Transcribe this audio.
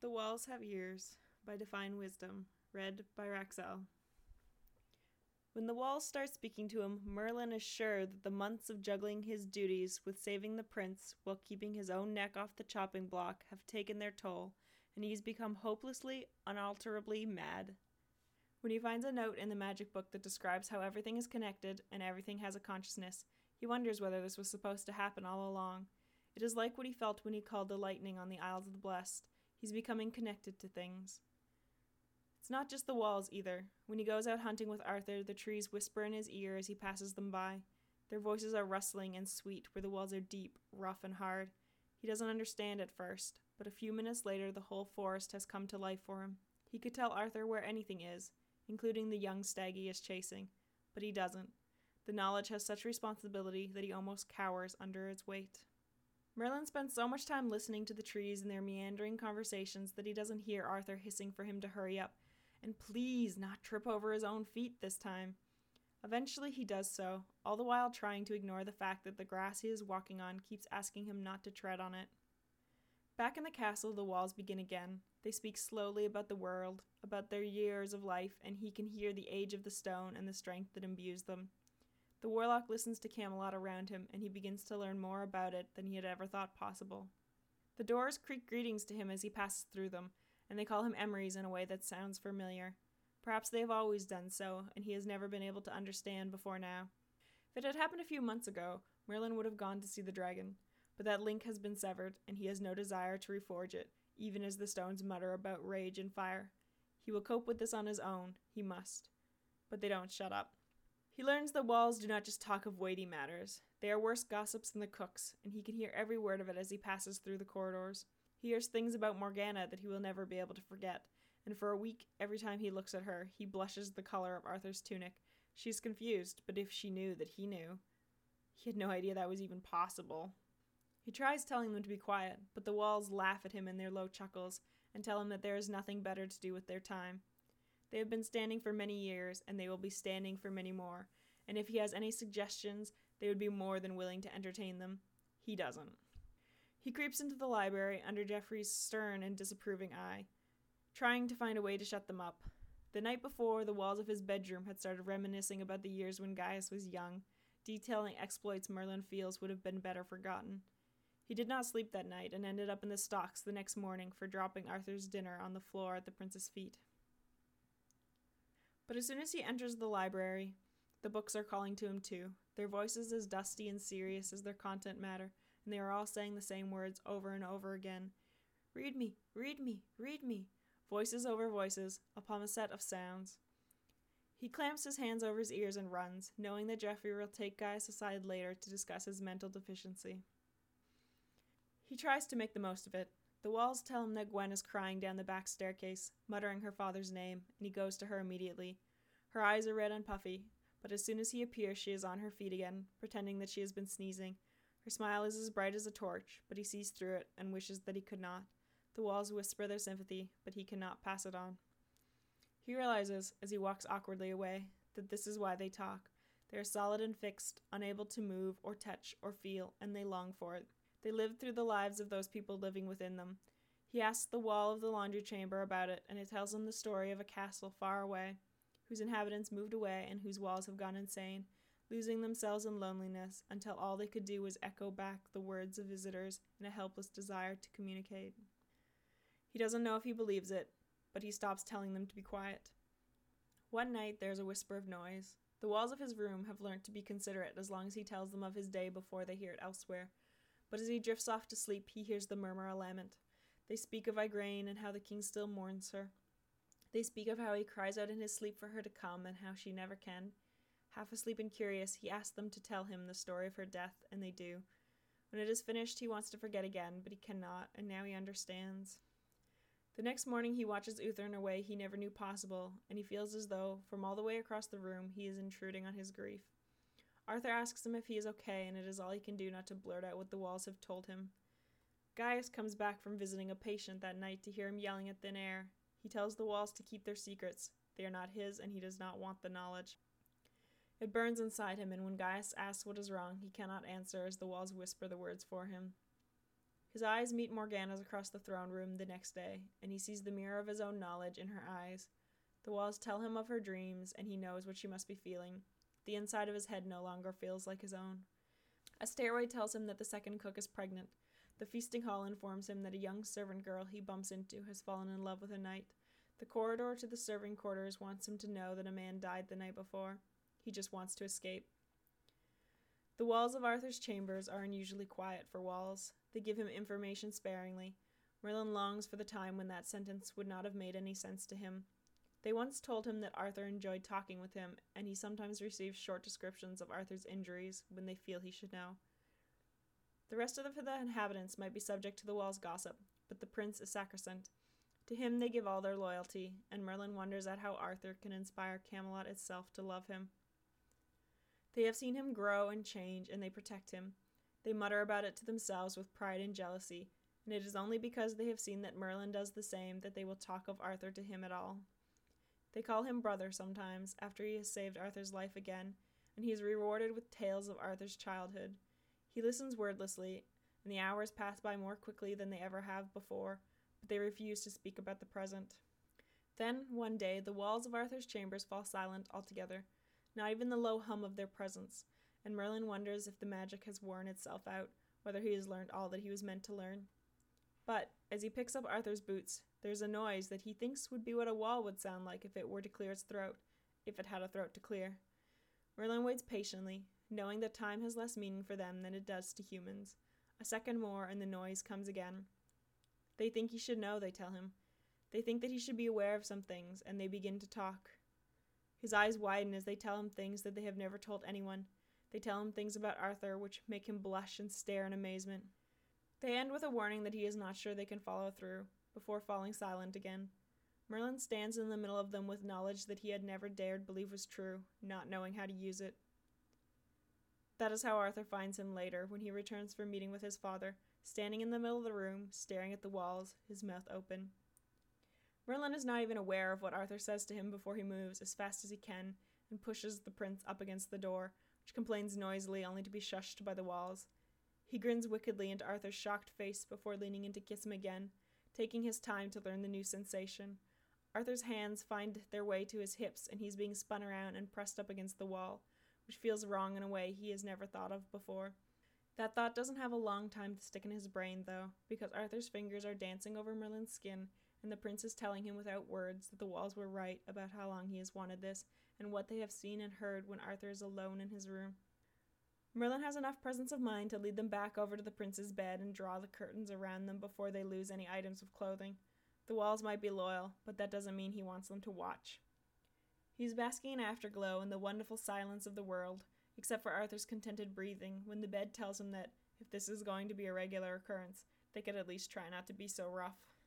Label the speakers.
Speaker 1: The Walls Have Ears by Define Wisdom, read by Raxel. When the walls start speaking to him, Merlin is sure that the months of juggling his duties with saving the prince while keeping his own neck off the chopping block have taken their toll, and he's become hopelessly, unalterably mad. When he finds a note in the magic book that describes how everything is connected and everything has a consciousness, he wonders whether this was supposed to happen all along. It is like what he felt when he called the lightning on the Isles of the Blessed. He's becoming connected to things. It's not just the walls either. When he goes out hunting with Arthur, the trees whisper in his ear as he passes them by. Their voices are rustling and sweet, where the walls are deep, rough, and hard. He doesn't understand at first, but a few minutes later the whole forest has come to life for him. He could tell Arthur where anything is, including the young stag he is chasing, but he doesn't. The knowledge has such responsibility that he almost cowers under its weight. Merlin spends so much time listening to the trees and their meandering conversations that he doesn't hear Arthur hissing for him to hurry up, and please not trip over his own feet this time. Eventually he does so, all the while trying to ignore the fact that the grass he is walking on keeps asking him not to tread on it. Back in the castle, the walls begin again. They speak slowly about the world, about their years of life, and he can hear the age of the stone and the strength that imbues them. The warlock listens to Camelot around him, and he begins to learn more about it than he had ever thought possible. The doors creak greetings to him as he passes through them, and they call him Emeries in a way that sounds familiar. Perhaps they have always done so, and he has never been able to understand before now. If it had happened a few months ago, Merlin would have gone to see the dragon, but that link has been severed, and he has no desire to reforge it, even as the stones mutter about rage and fire. He will cope with this on his own, he must. But they don't shut up. He learns the walls do not just talk of weighty matters. They are worse gossips than the cooks, and he can hear every word of it as he passes through the corridors. He hears things about Morgana that he will never be able to forget, and for a week, every time he looks at her, he blushes the color of Arthur's tunic. She is confused, but if she knew that he knew. He had no idea that was even possible. He tries telling them to be quiet, but the walls laugh at him in their low chuckles, and tell him that there is nothing better to do with their time. They have been standing for many years, and they will be standing for many more, and if he has any suggestions, they would be more than willing to entertain them. He doesn't. He creeps into the library under Geoffrey's stern and disapproving eye, trying to find a way to shut them up. The night before, the walls of his bedroom had started reminiscing about the years when Gaius was young, detailing exploits Merlin feels would have been better forgotten. He did not sleep that night, and ended up in the stocks the next morning for dropping Arthur's dinner on the floor at the prince's feet. But as soon as he enters the library, the books are calling to him too, their voices as dusty and serious as their content matter, and they are all saying the same words over and over again. Read me, read me, read me. Voices over voices, upon a set of sounds. He clamps his hands over his ears and runs, knowing that Geoffrey will take Gaius aside later to discuss his mental deficiency. He tries to make the most of it. The walls tell him that Gwen is crying down the back staircase, muttering her father's name, and he goes to her immediately. Her eyes are red and puffy, but as soon as he appears she is on her feet again, pretending that she has been sneezing. Her smile is as bright as a torch, but he sees through it and wishes that he could not. The walls whisper their sympathy, but he cannot pass it on. He realizes, as he walks awkwardly away, that this is why they talk. They are solid and fixed, unable to move or touch or feel, and they long for it. They live through the lives of those people living within them. He asks the wall of the laundry chamber about it, and it tells him the story of a castle far away, whose inhabitants moved away and whose walls have gone insane, losing themselves in loneliness until all they could do was echo back the words of visitors in a helpless desire to communicate. He doesn't know if he believes it, but he stops telling them to be quiet. One night there is a whisper of noise. The walls of his room have learnt to be considerate as long as he tells them of his day before they hear it elsewhere. But as he drifts off to sleep, he hears them murmur a lament. They speak of Igraine and how the king still mourns her. They speak of how he cries out in his sleep for her to come and how she never can. Half asleep and curious, he asks them to tell him the story of her death, and they do. When it is finished, he wants to forget again, but he cannot, and now he understands. The next morning he watches Uther in a way he never knew possible, and he feels as though, from all the way across the room, he is intruding on his grief. Arthur asks him if he is okay, and it is all he can do not to blurt out what the walls have told him. Gaius comes back from visiting a patient that night to hear him yelling at thin air. He tells the walls to keep their secrets. They are not his, and he does not want the knowledge. It burns inside him, and when Gaius asks what is wrong, he cannot answer as the walls whisper the words for him. His eyes meet Morgana's across the throne room the next day, and he sees the mirror of his own knowledge in her eyes. The walls tell him of her dreams, and he knows what she must be feeling. The inside of his head no longer feels like his own. A stairway tells him that the second cook is pregnant. The feasting hall informs him that a young servant girl he bumps into has fallen in love with a knight. The corridor to the serving quarters wants him to know that a man died the night before. He just wants to escape. The walls of Arthur's chambers are unusually quiet for walls. They give him information sparingly. Merlin longs for the time when that sentence would not have made any sense to him. They once told him that Arthur enjoyed talking with him, and he sometimes receives short descriptions of Arthur's injuries when they feel he should know. The rest of the inhabitants might be subject to the wall's gossip, but the prince is sacrosanct. To him they give all their loyalty, and Merlin wonders at how Arthur can inspire Camelot itself to love him. They have seen him grow and change, and they protect him. They mutter about it to themselves with pride and jealousy, and it is only because they have seen that Merlin does the same that they will talk of Arthur to him at all. They call him brother sometimes, after he has saved Arthur's life again, and he is rewarded with tales of Arthur's childhood. He listens wordlessly, and the hours pass by more quickly than they ever have before, but they refuse to speak about the present. Then, one day, the walls of Arthur's chambers fall silent altogether, not even the low hum of their presence, and Merlin wonders if the magic has worn itself out, whether he has learned all that he was meant to learn. But, as he picks up Arthur's boots, there's a noise that he thinks would be what a wall would sound like if it were to clear its throat, if it had a throat to clear. Merlin waits patiently, knowing that time has less meaning for them than it does to humans. A second more and the noise comes again. They think he should know, they tell him. They think that he should be aware of some things, and they begin to talk. His eyes widen as they tell him things that they have never told anyone. They tell him things about Arthur which make him blush and stare in amazement. They end with a warning that he is not sure they can follow through, before falling silent again. Merlin stands in the middle of them with knowledge that he had never dared believe was true, not knowing how to use it. That is how Arthur finds him later, when he returns from meeting with his father, standing in the middle of the room, staring at the walls, his mouth open. Merlin is not even aware of what Arthur says to him before he moves as fast as he can and pushes the prince up against the door, which complains noisily only to be shushed by the walls. He grins wickedly into Arthur's shocked face before leaning in to kiss him again, taking his time to learn the new sensation. Arthur's hands find their way to his hips, and he's being spun around and pressed up against the wall, which feels wrong in a way he has never thought of before. That thought doesn't have a long time to stick in his brain, though, because Arthur's fingers are dancing over Merlin's skin, and the prince is telling him without words that the walls were right about how long he has wanted this, and what they have seen and heard when Arthur is alone in his room. Merlin has enough presence of mind to lead them back over to the prince's bed and draw the curtains around them before they lose any items of clothing. The walls might be loyal, but that doesn't mean he wants them to watch. He's basking in afterglow in the wonderful silence of the world, except for Arthur's contented breathing when the bed tells him that, if this is going to be a regular occurrence, they could at least try not to be so rough.